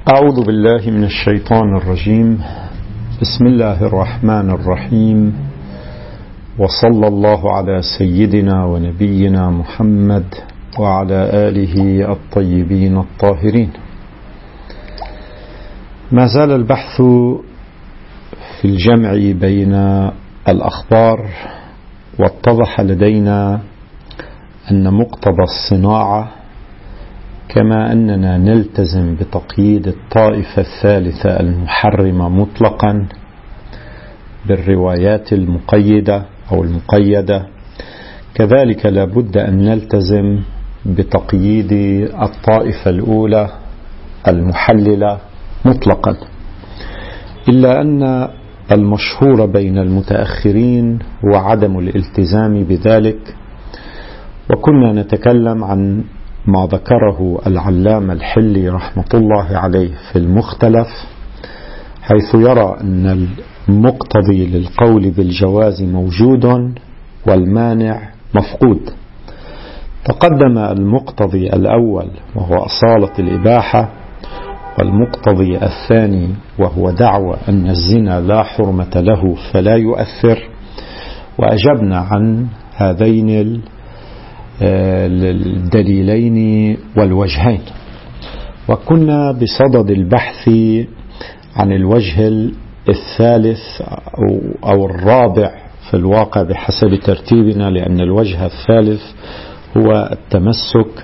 أعوذ بالله من الشيطان الرجيم. بسم الله الرحمن الرحيم، وصلى الله على سيدنا ونبينا محمد وعلى آله الطيبين الطاهرين. ما زال البحث في الجمع بين الأخبار، واتضح لدينا أن مقتضى الصناعة كما أننا نلتزم بتقييد الطائفة الثالثة المحرمة مطلقا بالروايات المقيدة أو المقيدة، كذلك لابد أن نلتزم بتقييد الطائفة الأولى المحللة مطلقا، إلا أن المشهور بين المتأخرين هو عدم الالتزام بذلك. وكنا نتكلم عن ما ذكره العلامة الحلي رحمة الله عليه في المختلف، حيث يرى أن المقتضي للقول بالجواز موجود والمانع مفقود. تقدم المقتضي الأول وهو أصالة الإباحة، والمقتضي الثاني وهو دعوى أن الزنا لا حرمة له فلا يؤثر، وأجبنا عن هذين الدليلين والوجهين. وكنا بصدد البحث عن الوجه الثالث أو الرابع في الواقع بحسب ترتيبنا، لأن الوجه الثالث هو التمسك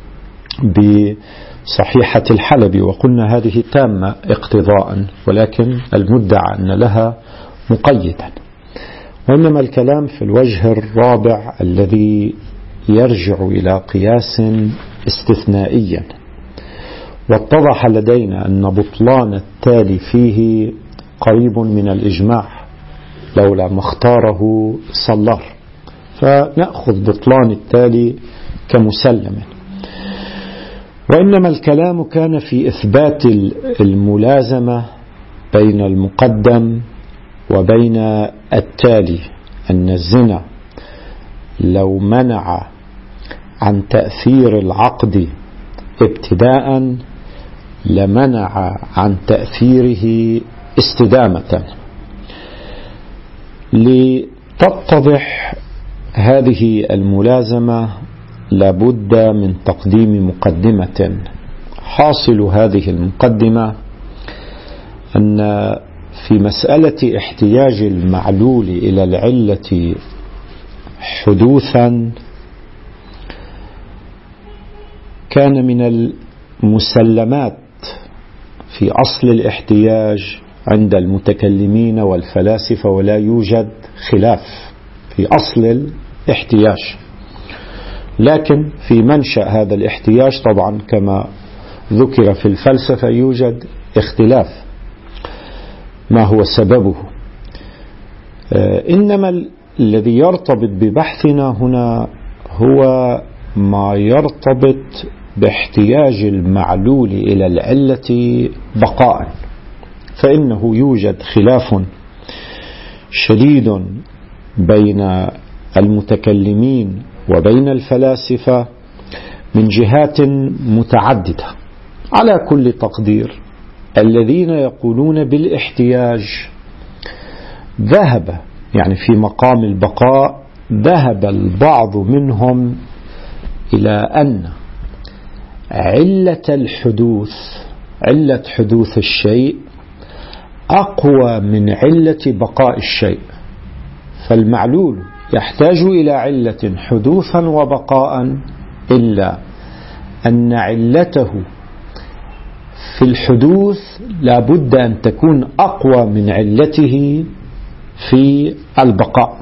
بصحيحة الحلبي، وقلنا هذه تامة اقتضاء، ولكن المدعى أن لها مقيدا. وإنما الكلام في الوجه الرابع الذي يرجع إلى قياس استثنائيا، واتضح لدينا أن بطلان التالي فيه قريب من الإجماع لولا ما اختاره صلار، فنأخذ بطلان التالي كمسلم. وإنما الكلام كان في إثبات الملازمة بين المقدم وبين التالي، أن الزنا لو منع عن تأثير العقد ابتداء لمنع عن تأثيره استدامة. لتتضح هذه الملازمة لابد من تقديم مقدمة. حاصل هذه المقدمة أن في مسألة احتياج المعلول إلى العلة حدوثا كان من المسلمات في أصل الاحتياج عند المتكلمين والفلاسفة، ولا يوجد خلاف في أصل الاحتياج، لكن في منشأ هذا الاحتياج طبعا كما ذكر في الفلسفة يوجد اختلاف ما هو سببه. إنما الذي يرتبط ببحثنا هنا هو ما يرتبط باحتياج المعلول إلى العلة بقاء، فإنه يوجد خلاف شديد بين المتكلمين وبين الفلاسفة من جهات متعددة. على كل تقدير الذين يقولون بالاحتياج ذهب، يعني في مقام البقاء، ذهب البعض منهم إلى أن علة الحدوث، علة حدوث الشيء أقوى من علة بقاء الشيء، فالمعلول يحتاج إلى علة حدوثا وبقاء، إلا أن علته في الحدوث لابد أن تكون أقوى من علته في البقاء.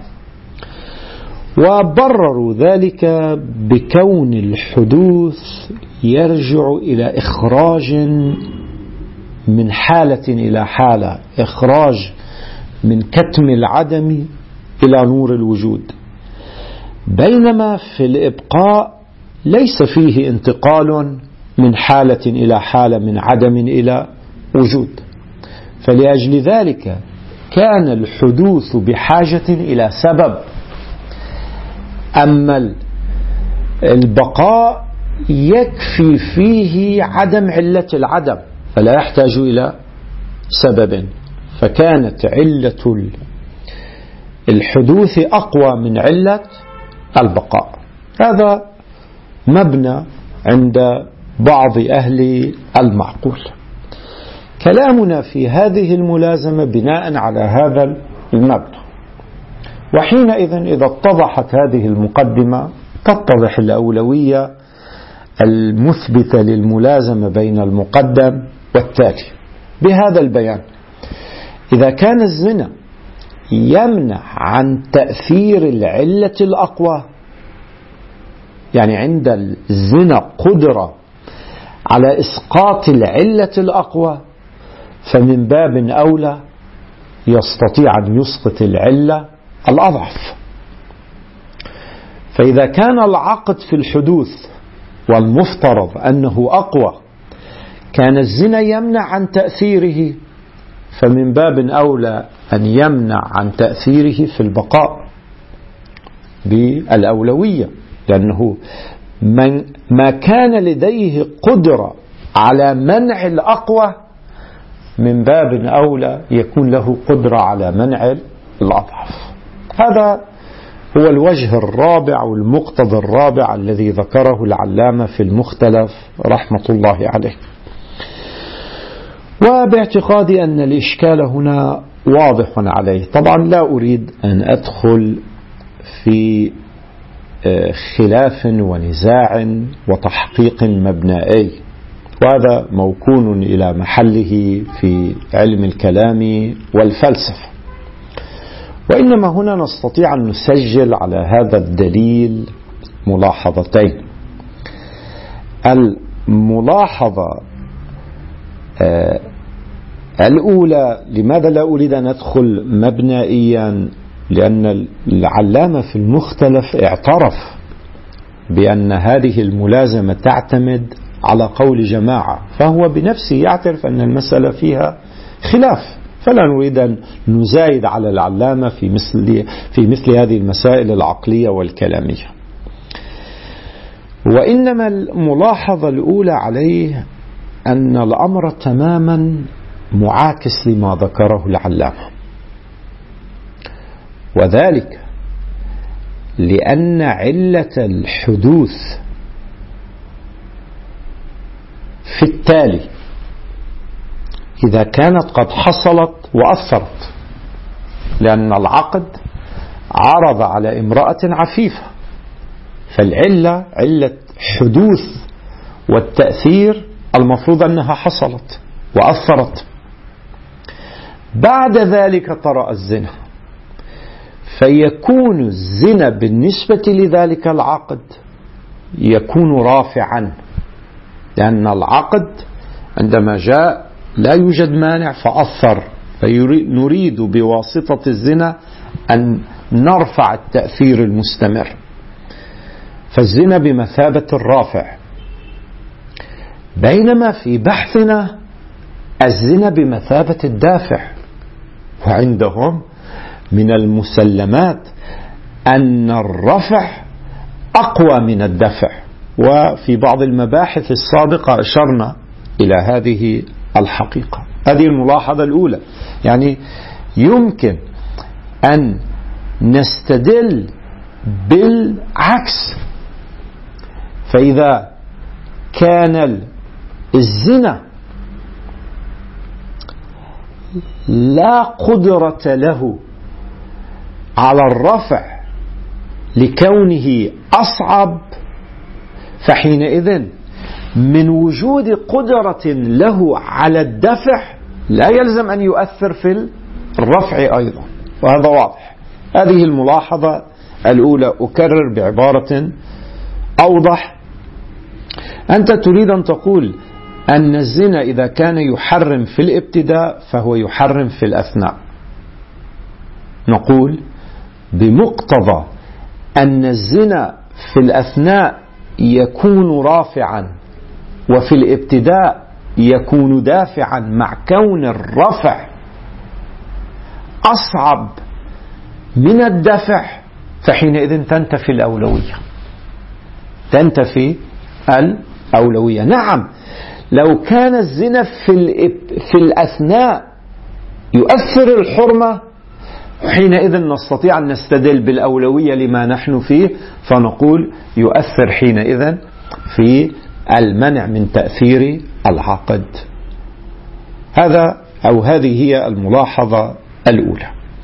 وبرروا ذلك بكون الحدوث يرجع إلى إخراج من حالة إلى حالة، إخراج من كتم العدم إلى نور الوجود، بينما في الإبقاء ليس فيه انتقال من حالة إلى حالة، من عدم إلى وجود. فلأجل ذلك كان الحدوث بحاجة إلى سبب، أما البقاء يكفي فيه عدم علة العدم، فلا يحتاج إلى سبب، فكانت علة الحدوث أقوى من علة البقاء. هذا مبنى عند بعض أهل المعقول. كلامنا في هذه الملازمة بناء على هذا المبنى، وحينئذ إذا اتضحت هذه المقدمة تتضح الأولوية المثبتة للملازمة بين المقدم والتالي بهذا البيان: إذا كان الزنا يمنع عن تأثير العلة الأقوى، يعني عند الزنا قدرة على إسقاط العلة الأقوى، فمن باب أولى يستطيع أن يسقط العلة الأضعف. فإذا كان العقد في الحدوث والمفترض أنه أقوى كان الزنا يمنع عن تأثيره، فمن باب أولى أن يمنع عن تأثيره في البقاء بالأولوية، لأنه ما كان لديه قدرة على منع الأقوى من باب أولى يكون له قدرة على منع الأضعف. هذا هو الوجه الرابع والمقتضى الرابع الذي ذكره العلامة في المختلف رحمة الله عليه. وباعتقادي أن الإشكال هنا واضح عليه. طبعا لا أريد أن أدخل في خلاف ونزاع وتحقيق مبنائي، وهذا موكون إلى محله في علم الكلام والفلسفة، وإنما هنا نستطيع أن نسجل على هذا الدليل ملاحظتين. الملاحظة الأولى: لماذا لا أريد أن أدخل مبنائيا؟ لأن العلامة في المختلف اعترف بأن هذه الملازمة تعتمد على قول جماعة، فهو بنفسه يعترف أن المسألة فيها خلاف، فلا نريد أن نزايد على العلامة في مثل هذه المسائل العقلية والكلامية. وإنما الملاحظة الأولى عليه أن الأمر تماما معاكس لما ذكره العلامة، وذلك لأن علة الحدوث في التالي إذا كانت قد حصلت وأثرت، لأن العقد عرض على امرأة عفيفة، فالعلة علة حدوث والتأثير المفروض أنها حصلت وأثرت. بعد ذلك طرأ الزنا، فيكون الزنا بالنسبة لذلك العقد يكون رافعا، لأن العقد عندما جاء لا يوجد مانع فأثر، فنريد بواسطة الزنا أن نرفع التأثير المستمر، فالزنا بمثابة الرافع. بينما في بحثنا الزنا بمثابة الدافع، وعندهم من المسلمات أن الرفع أقوى من الدفع، وفي بعض المباحث السابقة أشرنا إلى هذه الحقيقة. هذه الملاحظة الأولى، يعني يمكن أن نستدل بالعكس، فإذا كان الزنا لا قدرة له على الرفع لكونه أصعب، فحينئذ من وجود قدرة له على الدفع لا يلزم أن يؤثر في الرفع أيضا، وهذا واضح. هذه الملاحظة الأولى. أكرر بعبارة أوضح: أنت تريد أن تقول أن الزنا إذا كان يحرم في الابتداء فهو يحرم في الأثناء. نقول بمقتضى أن الزنا في الأثناء يكون رافعا وفي الابتداء يكون دافعا، مع كون الرفع أصعب من الدفع، فحينئذ تنتفي الأولوية. تنتفي الأولوية. نعم، لو كان الزنا في الأثناء يؤثر الحرمة، حينئذ نستطيع أن نستدل بالأولوية لما نحن فيه، فنقول يؤثر حينئذ في المنع من تأثير العقد. هذه هي الملاحظة الأولى.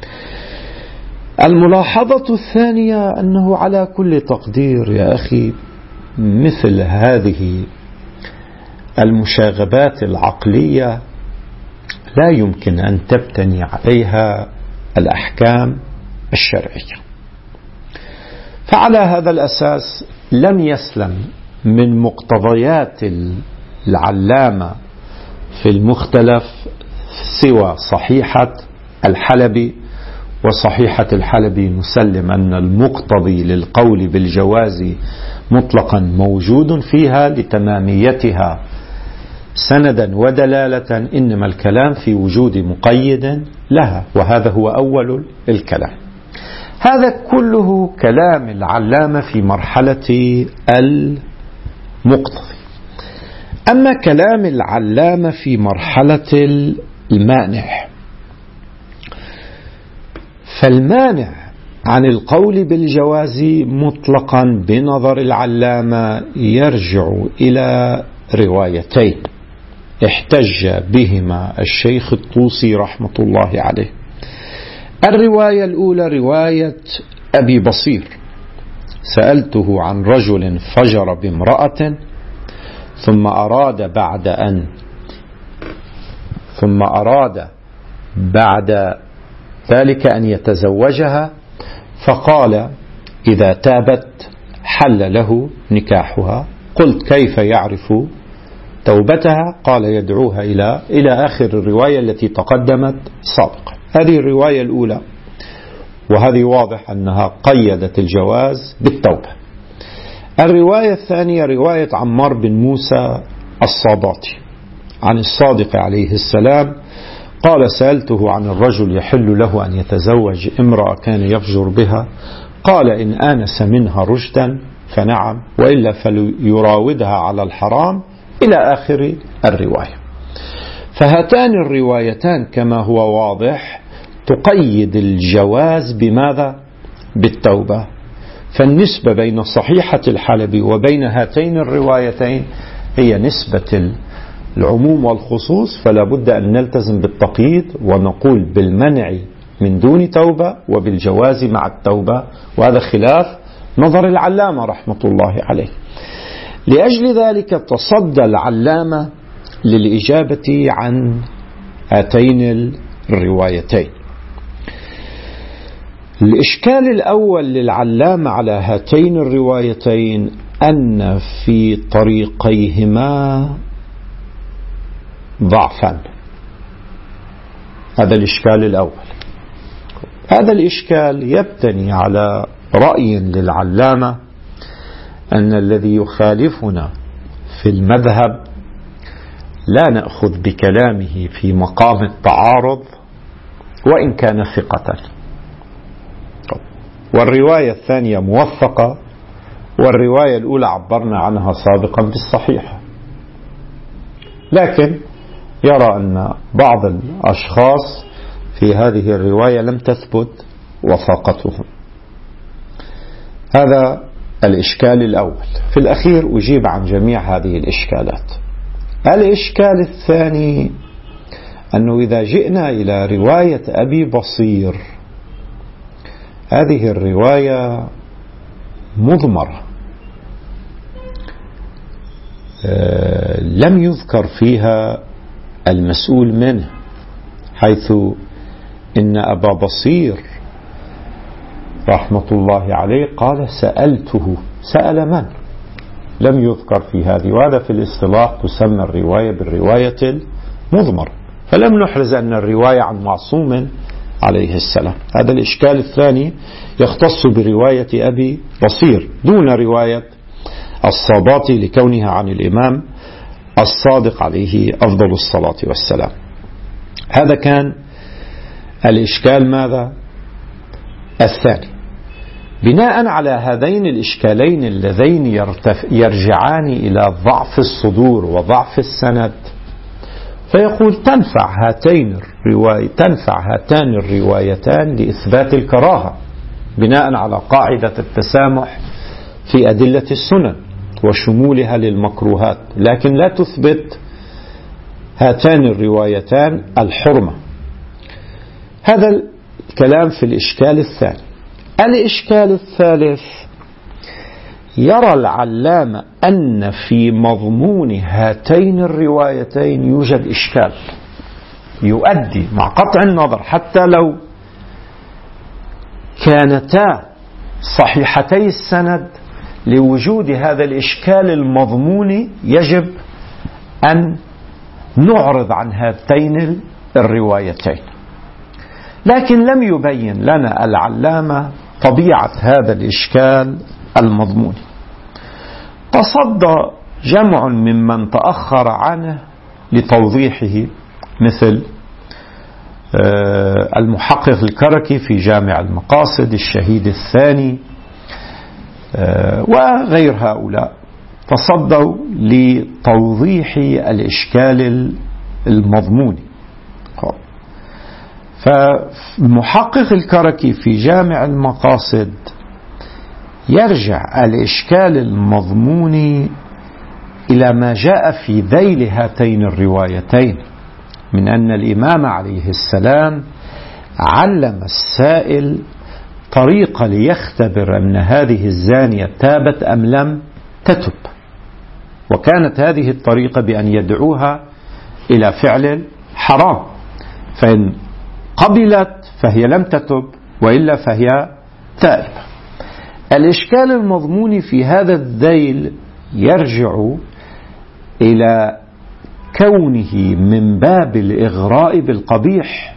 الملاحظة الثانية أنه على كل تقدير يا أخي مثل هذه المشاغبات العقلية لا يمكن أن تبتني عليها الأحكام الشرعية. فعلى هذا الأساس لم يسلم من مقتضيات العلامة في المختلف سوى صحيحة الحلبي، وصحيحة الحلبي نسلم أن المقتضي للقول بالجواز مطلقا موجود فيها لتماميتها سندا ودلالة، إنما الكلام في وجود مقيد لها، وهذا هو أول الكلام. هذا كله كلام العلامة في مرحلة المقتضي. أما كلام العلامة في مرحلة المانع، فالمانع عن القول بالجواز مطلقا بنظر العلامة يرجع إلى روايتين احتج بهما الشيخ الطوسي رحمة الله عليه. الرواية الأولى رواية أبي بصير: سألته عن رجل فجر بامرأة ثم أراد بعد ذلك أن يتزوجها، فقال إذا تابت حل له نكاحها. قلت كيف يعرف توبتها؟ قال يدعوها إلى آخر الرواية التي تقدمت سابقا. هذه الرواية الأولى، وهذه واضح أنها قيدت الجواز بالتوبة. الرواية الثانية رواية عمار بن موسى الصاباتي عن الصادق عليه السلام قال: سألته عن الرجل يحل له أن يتزوج امرأة كان يفجر بها، قال إن آنس منها رشدا فنعم، وإلا فليراودها على الحرام، إلى آخر الرواية. فهاتان الروايتان كما هو واضح تقيد الجواز بماذا؟ بالتوبة. فالنسبة بين صحيحة الحلبي وبين هاتين الروايتين هي نسبة العموم والخصوص، فلا بد أن نلتزم بالتقييد ونقول بالمنع من دون توبة وبالجواز مع التوبة، وهذا خلاف نظر العلامة رحمة الله عليه. لأجل ذلك تصدى العلامة للإجابة عن هاتين الروايتين. الإشكال الأول للعلامة على هاتين الروايتين أن في طريقيهما ضعفا. هذا الإشكال الأول. هذا الإشكال يبتني على رأي للعلامة أن الذي يخالفنا في المذهب لا نأخذ بكلامه في مقام التعارض وإن كان ثقة، والرواية الثانية موثقة، والرواية الأولى عبرنا عنها سابقا بالصحيحة. لكن يرى أن بعض الأشخاص في هذه الرواية لم تثبت وثاقتهم. هذا الإشكال الأول. في الأخير أجيب عن جميع هذه الإشكالات. الإشكال الثاني أنه إذا جئنا إلى رواية أبي بصير، هذه الرواية مضمرة، لم يذكر فيها المسؤول منه، حيث إن أبا بصير رحمة الله عليه قال سألته. سأل من؟ لم يذكر في هذه، وهذا في الاصطلاح تسمى الرواية بالرواية المضمرة، فلم نحرز أن الرواية عن معصوم عليه السلام. هذا الإشكال الثاني يختص برواية أبي بصير دون رواية الصاباتي لكونها عن الإمام الصادق عليه أفضل الصلاة والسلام. هذا كان الإشكال ماذا؟ الثاني. بناء على هذين الإشكالين اللذين يرجعان إلى ضعف الصدور وضعف السند، فيقول تنفع هاتان الروايتان لإثبات الكراهة بناء على قاعدة التسامح في أدلة السنن وشمولها للمكروهات، لكن لا تثبت هاتان الروايتان الحرمة. هذا الكلام في الإشكال الثاني. الإشكال الثالث: يرى العلامة أن في مضمون هاتين الروايتين يوجد إشكال يؤدي مع قطع النظر حتى لو كانتا صحيحتي السند لوجود هذا الإشكال المضمون، يجب أن نعرض عن هاتين الروايتين. لكن لم يبين لنا العلامة طبيعة هذا الإشكال المضموني. تصدى جمع ممن تأخر عنه لتوضيحه، مثل المحقق الكركي في جامع المقاصد، الشهيد الثاني، وغير هؤلاء تصدوا لتوضيح الإشكال المضموني. فمحقق الكركي في جامع المقاصد يرجع الإشكال المضموني إلى ما جاء في ذيل هاتين الروايتين من أن الإمام عليه السلام علم السائل طريقة ليختبر أن هذه الزانية تابت أم لم تتب، وكانت هذه الطريقة بأن يدعوها إلى فعل حرام، فإن قبلت فهي لم تتب، وإلا فهي تائبة. الإشكال المضمون في هذا الذيل يرجع إلى كونه من باب الإغراء بالقبيح،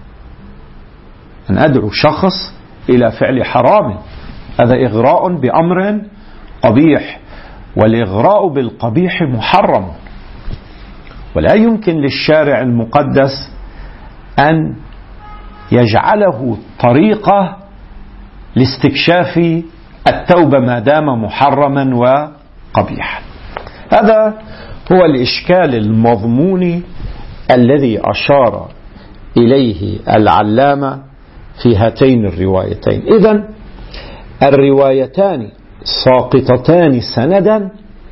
أن أدعو شخص إلى فعل حرام، هذا إغراء بأمر قبيح، والإغراء بالقبيح محرم، ولا يمكن للشارع المقدس أن يجعله طريقة لاستكشاف التوبة ما دام محرما وقبيحا. هذا هو الإشكال المضموني الذي أشار إليه العلامة في هاتين الروايتين. إذن الروايتان ساقطتان سندا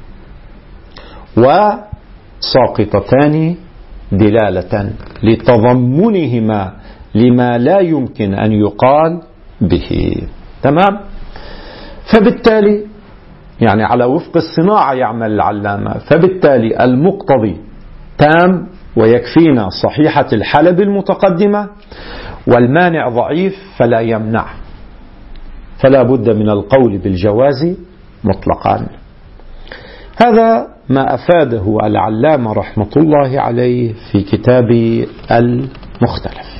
وساقطتان دلالة لتضمنهما لما لا يمكن أن يقال به. تمام؟ فبالتالي يعني على وفق الصناعة يعمل العلامة، فبالتالي المقتضي تام ويكفينا صحيحة الحلب المتقدمة، والمانع ضعيف فلا يمنع، فلا بد من القول بالجواز مطلقا. هذا ما أفاده العلامة رحمة الله عليه في كتاب المختلف.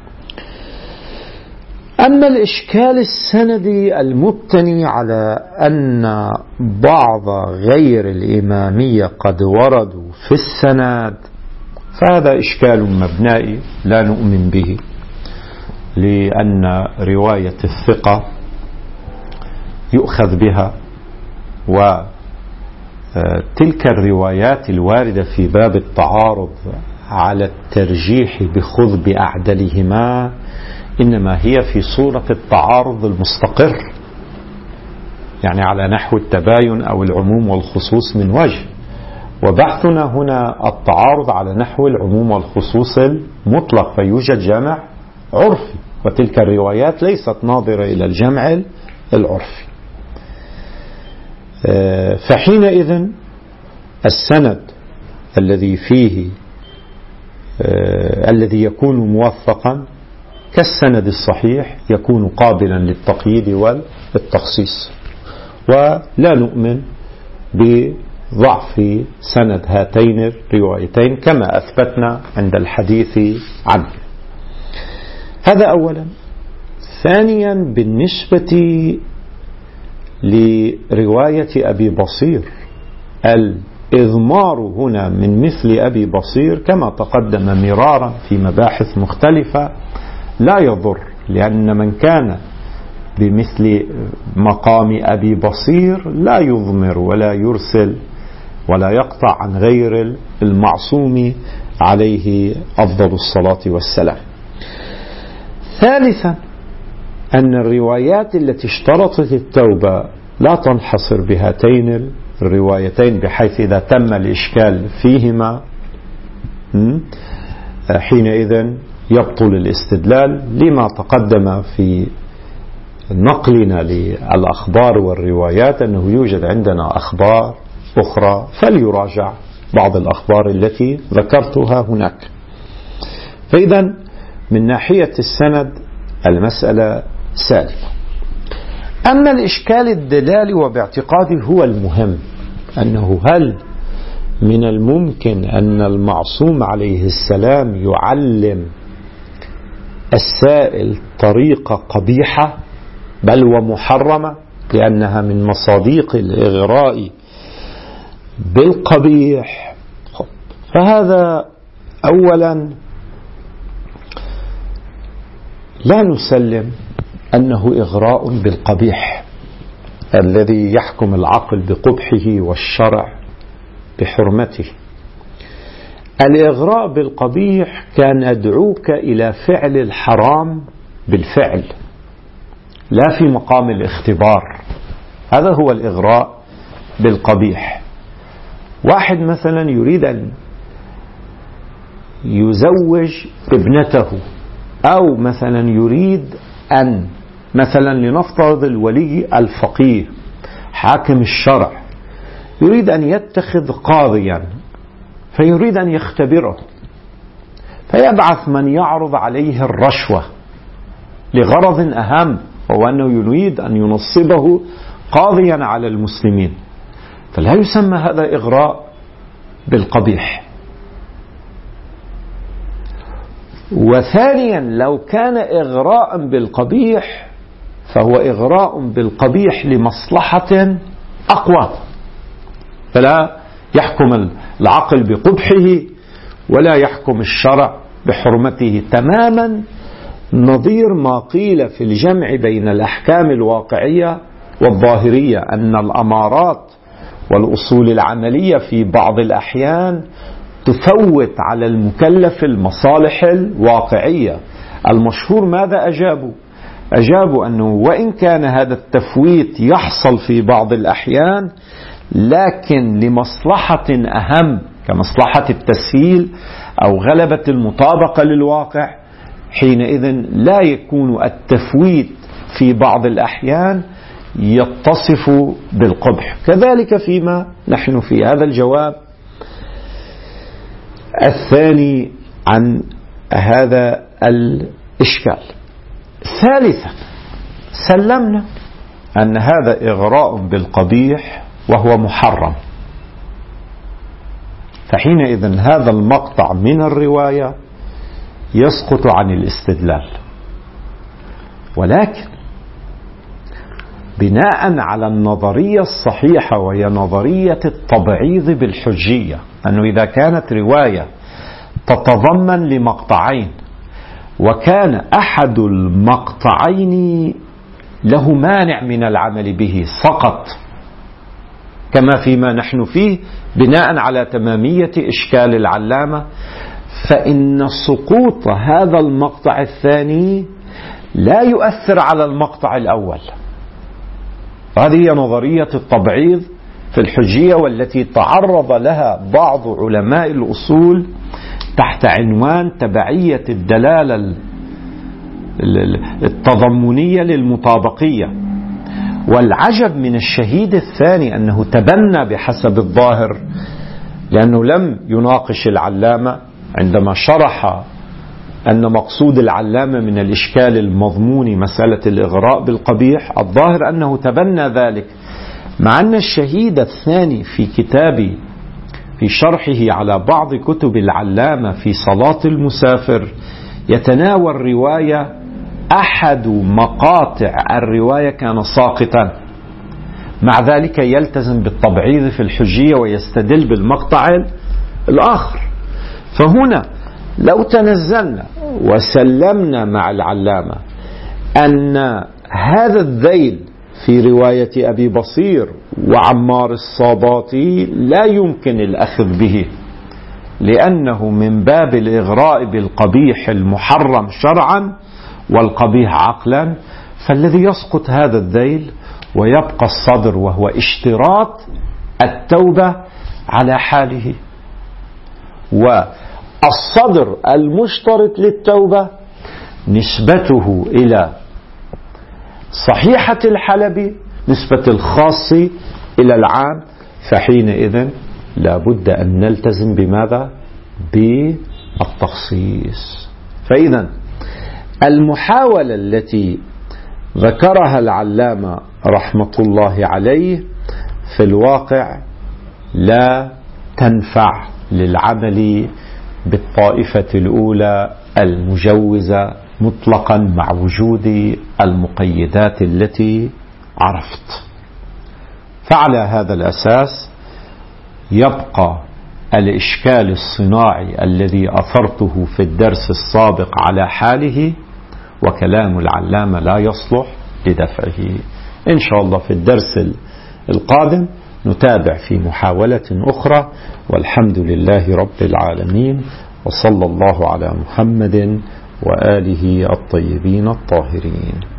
أما الإشكال السندي المبتني على أن بعض غير الإمامية قد وردوا في السند، فهذا إشكال مبنائي لا نؤمن به، لأن رواية الثقة يؤخذ بها، وتلك الروايات الواردة في باب التعارض على الترجيح بخذ بأعدلهما إنما هي في صورة التعارض المستقر، يعني على نحو التباين أو العموم والخصوص من وجه، وبحثنا هنا التعارض على نحو العموم والخصوص المطلق، فيوجد جمع عرفي، وتلك الروايات ليست ناظرة إلى الجمع العرفي. فحينئذ السند الذي فيه الذي يكون موثقا كالسند الصحيح يكون قابلا للتقييد والتخصيص، ولا نؤمن بضعف سند هاتين الروايتين كما أثبتنا عند الحديث عنه. هذا أولا. ثانيا، بالنسبة لرواية أبي بصير، الإضمار هنا من مثل أبي بصير كما تقدم مرارا في مباحث مختلفة لا يضر، لأن من كان بمثل مقام أبي بصير لا يضمر ولا يرسل ولا يقطع عن غير المعصوم عليه أفضل الصلاة والسلام. ثالثا أن الروايات التي اشترطت التوبة لا تنحصر بهاتين الروايتين، بحيث إذا تم الإشكال فيهما حينئذ يبطل الاستدلال لما تقدم في نقلنا للأخبار والروايات أنه يوجد عندنا أخبار أخرى، فليراجع بعض الأخبار التي ذكرتها هناك. فإذا من ناحية السند المسألة سالمة. أما الإشكال الدلالي وباعتقادي هو المهم، أنه هل من الممكن أن المعصوم عليه السلام يعلم السائل طريقة قبيحة بل ومحرمة لأنها من مصادق الإغراء بالقبيح؟ فهذا أولا لا نسلم أنه إغراء بالقبيح الذي يحكم العقل بقبحه والشرع بحرمته. الإغراء بالقبيح كان يدعوك إلى فعل الحرام بالفعل، لا في مقام الاختبار. هذا هو الإغراء بالقبيح. واحد مثلا يريد أن يزوج ابنته، أو مثلا يريد أن مثلا لنفترض الولي الفقيه حاكم الشرع يريد أن يتخذ قاضيا، فيريد أن يختبره، فيبعث من يعرض عليه الرشوة لغرض أهم، وهو أنه يريد أن ينصبه قاضيا على المسلمين، فلا يسمى هذا إغراء بالقبيح. وثانيا لو كان إغراء بالقبيح فهو إغراء بالقبيح لمصلحة أقوى، فلا يحكم العقل بقبحه ولا يحكم الشرع بحرمته، تماما نظير ما قيل في الجمع بين الأحكام الواقعية والظاهرية، أن الأمارات والأصول العملية في بعض الأحيان تفوت على المكلف المصالح الواقعية. المشهور ماذا أجابوا أنه وإن كان هذا التفويت يحصل في بعض الأحيان، لكن لمصلحة أهم كمصلحة التسهيل أو غلبة المطابقة للواقع، حينئذ لا يكون التفويت في بعض الأحيان يتصف بالقبح. كذلك فيما نحن في هذا الجواب الثاني عن هذا الإشكال. ثالثا سلمنا أن هذا إغراء بالقبيح وهو محرم، فحينئذ هذا المقطع من الرواية يسقط عن الاستدلال. ولكن بناء على النظرية الصحيحة وهي نظرية التبعيض بالحجية، أنه إذا كانت رواية تتضمن لمقطعين وكان أحد المقطعين له مانع من العمل به سقط، كما فيما نحن فيه بناء على تمامية إشكال العلامة، فإن سقوط هذا المقطع الثاني لا يؤثر على المقطع الأول. هذه هي نظرية التبعيض في الحجية، والتي تعرض لها بعض علماء الأصول تحت عنوان تبعية الدلالة التضمنية للمطابقية. والعجب من الشهيد الثاني أنه تبنى بحسب الظاهر، لأنه لم يناقش العلامة عندما شرح أن مقصود العلامة من الإشكال المضمون مسألة الإغراء بالقبيح. الظاهر أنه تبنى ذلك، مع أن الشهيد الثاني في كتابي في شرحه على بعض كتب العلامة في صلاة المسافر يتناول رواية أحد مقاطع الرواية كان ساقطا، مع ذلك يلتزم بالتبعيض في الحجية ويستدل بالمقطع الآخر. فهنا لو تنزلنا وسلمنا مع العلامة أن هذا الذيل في رواية أبي بصير وعمار الصاباتي لا يمكن الأخذ به، لأنه من باب الإغراء بالقبيح المحرم شرعا والقبيح عقلا، فالذي يسقط هذا الذيل ويبقى الصدر وهو اشتراط التوبة على حاله. والصدر المشترط للتوبة نسبته إلى صحيحة الحلبي، نسبة الخاص إلى العام، فحينئذ لا بد أن نلتزم بماذا؟ بالتخصيص. فإذا المحاولة التي ذكرها العلامة رحمة الله عليه في الواقع لا تنفع للعمل بالطائفة الأولى المجوزة مطلقا مع وجود المقيدات التي عرفت. فعلى هذا الأساس يبقى الإشكال الصناعي الذي أثرته في الدرس السابق على حاله، وكلام العلامة لا يصلح لدفعه. إن شاء الله في الدرس القادم نتابع في محاولة أخرى، والحمد لله رب العالمين، وصلى الله على محمد وآله الطيبين الطاهرين.